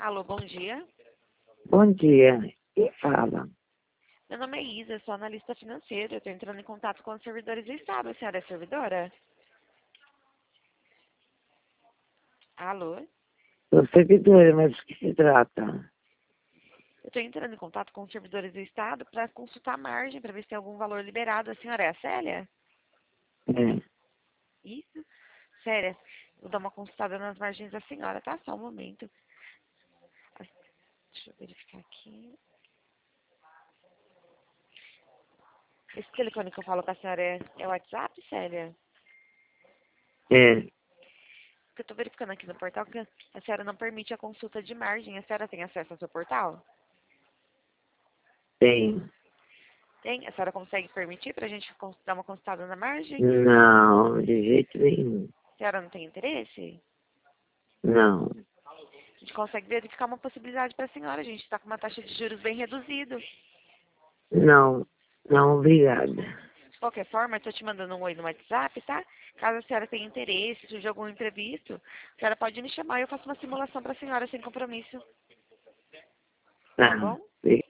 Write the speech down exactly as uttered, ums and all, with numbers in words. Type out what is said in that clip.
Alô, bom dia. Bom dia. Quem fala? Meu nome é Isa, sou analista financeira. Eu estou entrando em contato com os servidores do Estado. A senhora é servidora? Alô? Sou servidora, mas do que se trata? Eu estou entrando em contato com os servidores do Estado para consultar a margem, para ver se tem algum valor liberado. A senhora é a Célia? É, Isso? Célia, vou dar uma consultada nas margens da senhora, tá? Só um momento. Deixa eu verificar aqui. Esse telefone que eu falo com a senhora é, é o WhatsApp, Célia? é, Porque eu estou verificando aqui no portal que a senhora não permite a consulta de margem. A senhora tem acesso ao seu portal? tem. Tem? A senhora consegue permitir para a gente cons- dar uma consultada na margem? Não, de jeito nenhum. A senhora não tem interesse? Não, A gente consegue verificar uma possibilidade para a senhora. A gente está com uma taxa de juros bem reduzida. não, não, obrigada. De qualquer forma, eu estou te mandando um oi no WhatsApp, tá? Caso a senhora tenha interesse, surja algum imprevisto, a senhora pode me chamar e eu faço uma simulação para a senhora sem compromisso. Tá Tá. bom?